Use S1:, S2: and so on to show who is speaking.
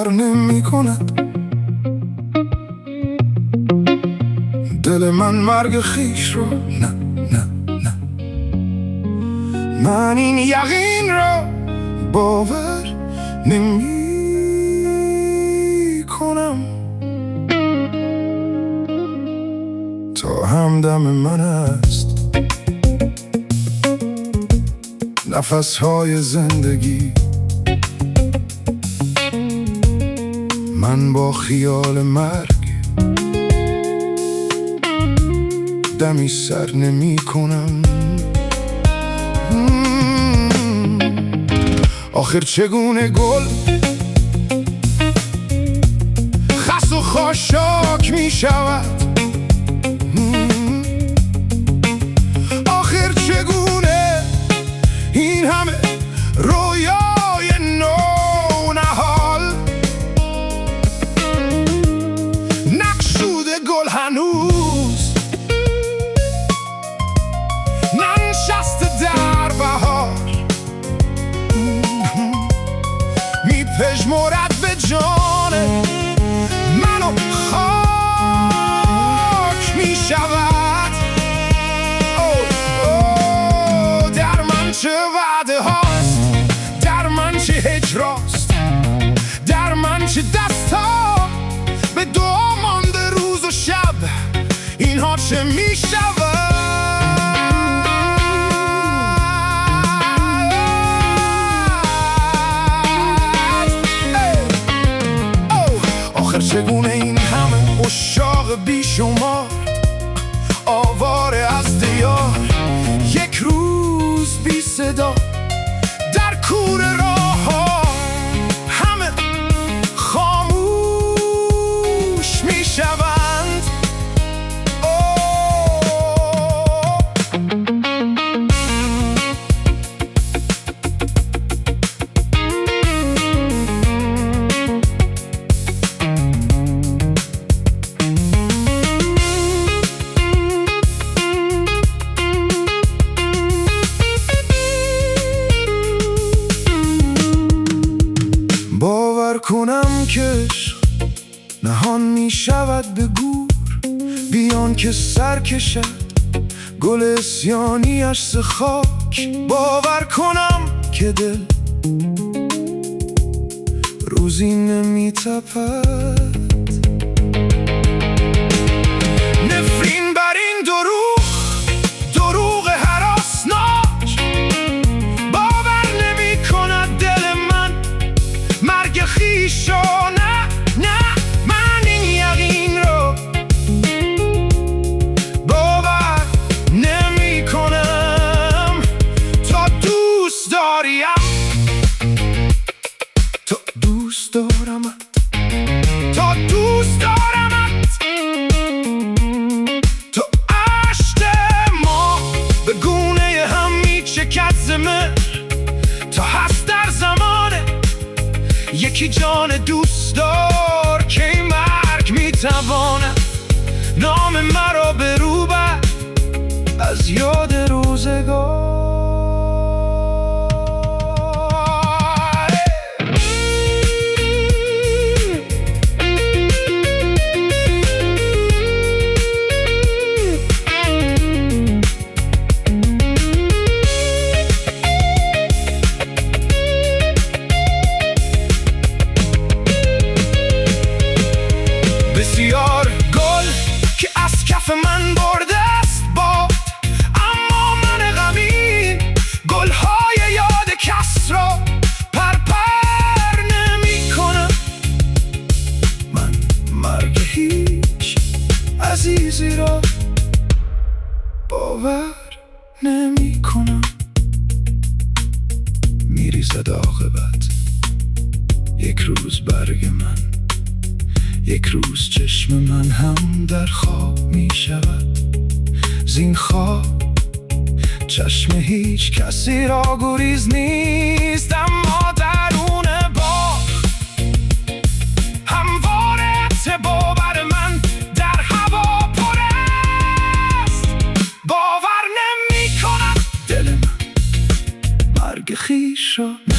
S1: باور نمی کند دل من مرگ خویش رو، نه نه نه، من این یقین را باور نمی کنم. تا همدم من است نفس‌های زندگی، من با خیال مرگ دمی سر نمی کنم. آخر چگونه گل خس و خاشاک می شود؟ آخر چگونه این همه رویای نونهال نقشوده گل هنوز ننشسته در بهار، میپژمرد به جان منو خاک میشود. در من چه وعده هاست، در من چه هجراست، در من چه دستا به دعا مانده روز و شب، اینها چه میشود؟ چگونه این همه عشاق بیشمار آواره از دیار، یک روز بی صدا در کوره راه ها همه خاموش می شوند. باور کنم که عشق نهان می شود به گور، بیان که سر کشد گل اسیانیش ز خاک. باور کنم که دل روزی نمی تپد، نفرین بر این دروغ هراسناک. باور نمی کند دل من مرگ خویش رو، نه نه، من این یقین رو باور نمی کنم. تا دوست داریم، تا دوست دارمت، تا دوست دارمت، تا عشق ما به گونه هم می چکد ز مهر، تا هست در زمانه یکی جان دوست دار که این مرگ میتواند نام مرا به رو بر از یاد روزگار. بسیار گل که از کف من برده است باد، اما من غمین گلهای یاد کس را پرپر نمی کنم. من مرگ هیچ عزیزی را باور نمی کنم. میریزد عاقبت یک روز برگ من، یک روز چشم من هم در خواب می شود. زین خواب چشم هیچ کسی را گریز نیست، اما درون باغ همواره باور من در هوا پر است. باور نمی کند دل من مرگ خویش را.